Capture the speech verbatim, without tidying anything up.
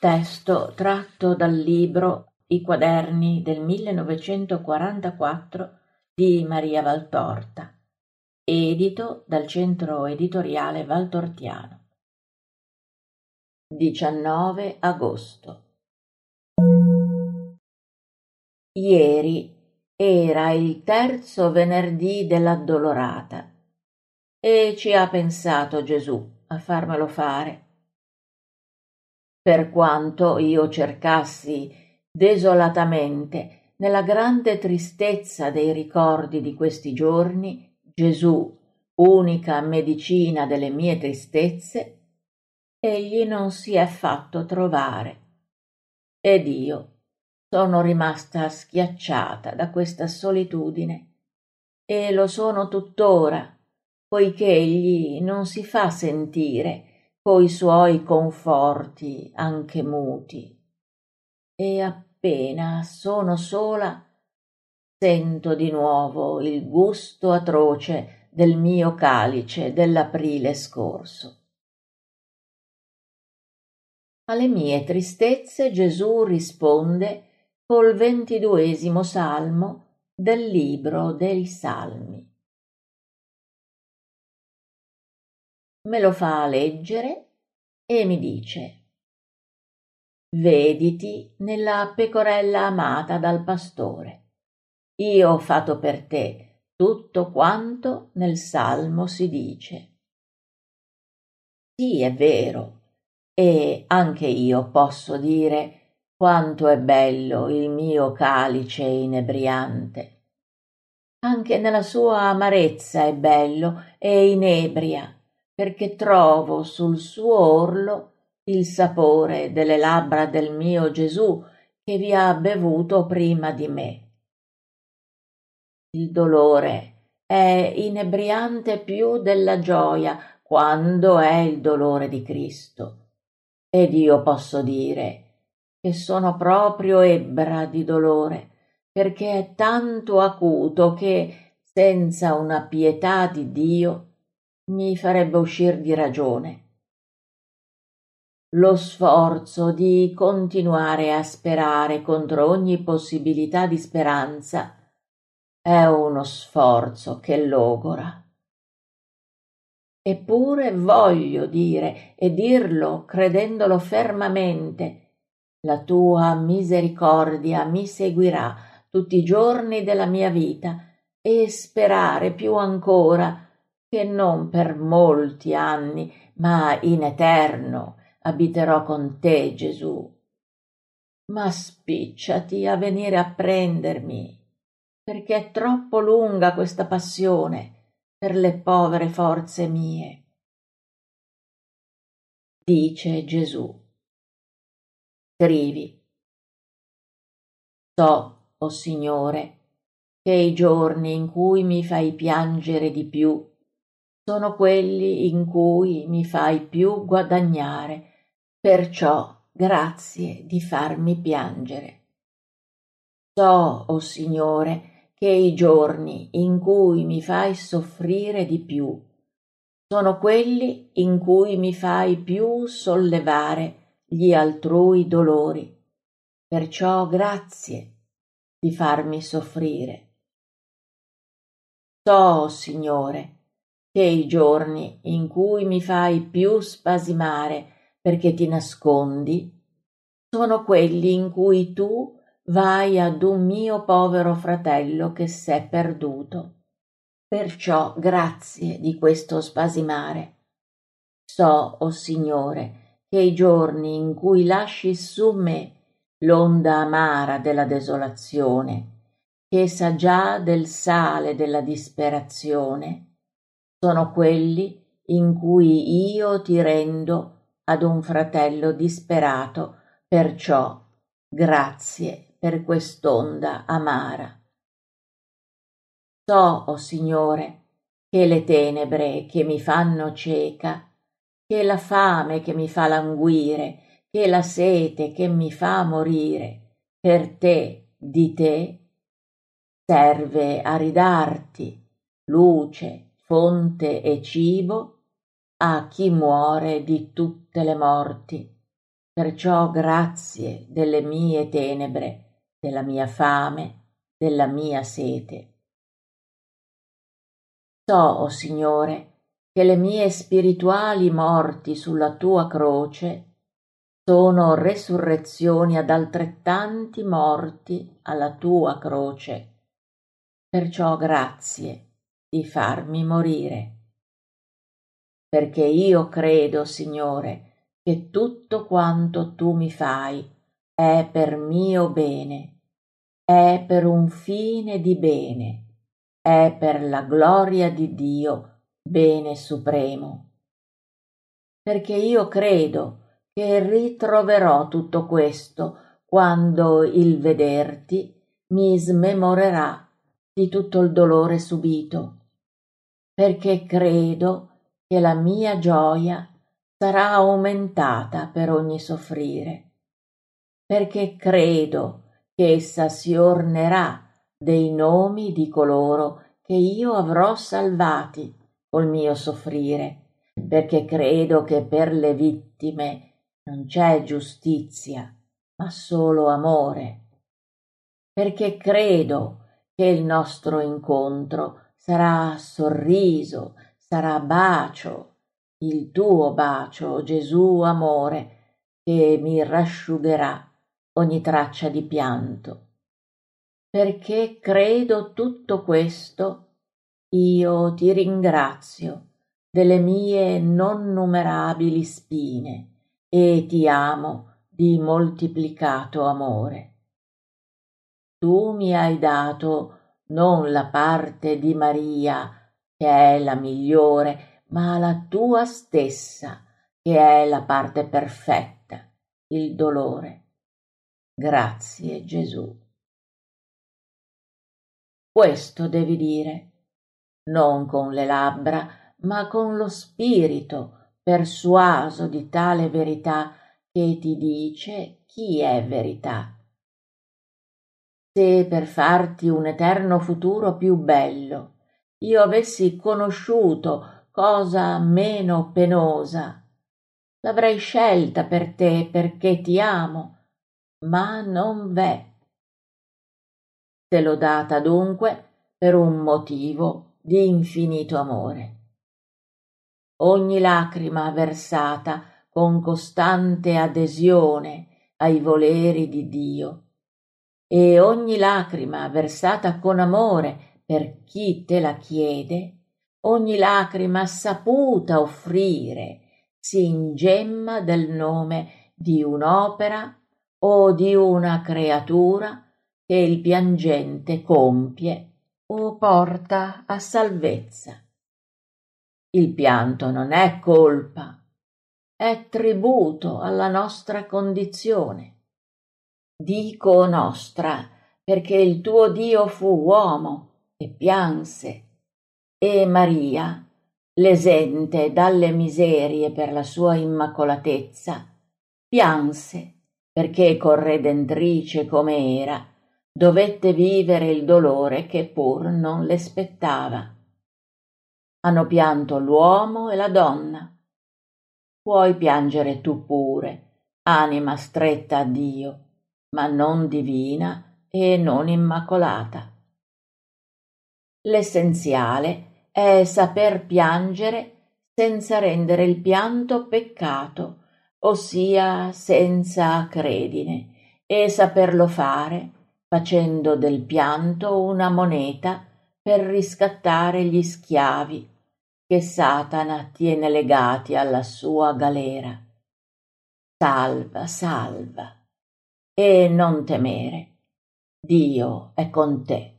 Testo tratto dal libro I quaderni del millenovecentoquarantaquattro di Maria Valtorta, edito dal Centro Editoriale Valtortiano. diciannove agosto. Ieri era il terzo venerdì dell'Addolorata e ci ha pensato Gesù a farmelo fare. Per quanto io cercassi desolatamente, nella grande tristezza dei ricordi di questi giorni, Gesù, unica medicina delle mie tristezze, egli non si è fatto trovare. Ed io sono rimasta schiacciata da questa solitudine, e lo sono tuttora, poiché egli non si fa sentire coi suoi conforti anche muti, e appena sono sola sento di nuovo il gusto atroce del mio calice dell'aprile scorso. Alle mie tristezze Gesù risponde col ventiduesimo salmo del libro dei Salmi. Me lo fa leggere e mi dice: vediti nella pecorella amata dal pastore. Io ho fatto per te tutto quanto nel salmo si dice. Sì, è vero, e anche io posso dire quanto è bello il mio calice inebriante. Anche nella sua amarezza è bello e inebria, perché trovo sul suo orlo il sapore delle labbra del mio Gesù che vi ha bevuto prima di me. Il dolore è inebriante più della gioia quando è il dolore di Cristo, ed io posso dire che sono proprio ebbra di dolore, perché è tanto acuto che, senza una pietà di Dio, mi farebbe uscir di ragione. Lo sforzo di continuare a sperare contro ogni possibilità di speranza è uno sforzo che logora. Eppure voglio dire, e dirlo credendolo fermamente, la tua misericordia mi seguirà tutti i giorni della mia vita, e sperare più ancora che non per molti anni, ma in eterno abiterò con te, Gesù. Ma spicciati a venire a prendermi, perché è troppo lunga questa passione per le povere forze mie. Dice Gesù: scrivi. So, o Signore, che i giorni in cui mi fai piangere di più sono quelli in cui mi fai più guadagnare, perciò grazie di farmi piangere. So, o Signore, che i giorni in cui mi fai soffrire di più sono quelli in cui mi fai più sollevare gli altrui dolori, perciò grazie di farmi soffrire. So, Signore, che i giorni in cui mi fai più spasimare perché ti nascondi sono quelli in cui tu vai ad un mio povero fratello che s'è perduto. Perciò grazie di questo spasimare. So, o Signore, che i giorni in cui lasci su me l'onda amara della desolazione, che sa già del sale della disperazione, sono quelli in cui io ti rendo ad un fratello disperato, perciò grazie per quest'onda amara. So, o Signore, che le tenebre che mi fanno cieca, che la fame che mi fa languire, che la sete che mi fa morire, per te, di te, serve a ridarti luce, fonte e cibo a chi muore di tutte le morti. Perciò grazie delle mie tenebre, della mia fame, della mia sete. So, o Signore, che le mie spirituali morti sulla tua croce sono resurrezioni ad altrettanti morti alla tua croce. Perciò grazie di farmi morire. Perché io credo, Signore, che tutto quanto tu mi fai è per mio bene, è per un fine di bene, è per la gloria di Dio, bene supremo. Perché io credo che ritroverò tutto questo quando il vederti mi smemorerà di tutto il dolore subito, perché credo che la mia gioia sarà aumentata per ogni soffrire, perché credo che essa si ornerà dei nomi di coloro che io avrò salvati col mio soffrire, perché credo che per le vittime non c'è giustizia, ma solo amore, perché credo che il nostro incontro sarà sorriso, sarà bacio, il tuo bacio, Gesù amore, che mi rasciugherà ogni traccia di pianto. Perché credo tutto questo, io ti ringrazio delle mie non numerabili spine e ti amo di moltiplicato amore. Tu mi hai dato non la parte di Maria, che è la migliore, ma la tua stessa, che è la parte perfetta, il dolore. Grazie, Gesù. Questo devi dire, non con le labbra, ma con lo spirito persuaso di tale verità che ti dice chi è verità. Se per farti un eterno futuro più bello io avessi conosciuto cosa meno penosa, l'avrei scelta per te perché ti amo, ma non v'è. Te l'ho data dunque per un motivo di infinito amore. Ogni lacrima versata con costante adesione ai voleri di Dio, e ogni lacrima versata con amore per chi te la chiede, ogni lacrima saputa offrire si ingemma del nome di un'opera o di una creatura che il piangente compie o porta a salvezza. Il pianto non è colpa, è tributo alla nostra condizione. Dico nostra, perché il tuo Dio fu uomo e pianse, e Maria, l'esente dalle miserie per la sua immacolatezza, pianse perché corredentrice come era, dovette vivere il dolore che pur non le spettava. Hanno pianto l'uomo e la donna. Puoi piangere tu pure, anima stretta a Dio, ma non divina e non immacolata. L'essenziale è saper piangere senza rendere il pianto peccato, ossia senza acredine, e saperlo fare facendo del pianto una moneta per riscattare gli schiavi che Satana tiene legati alla sua galera. Salva, salva, e non temere, Dio è con te.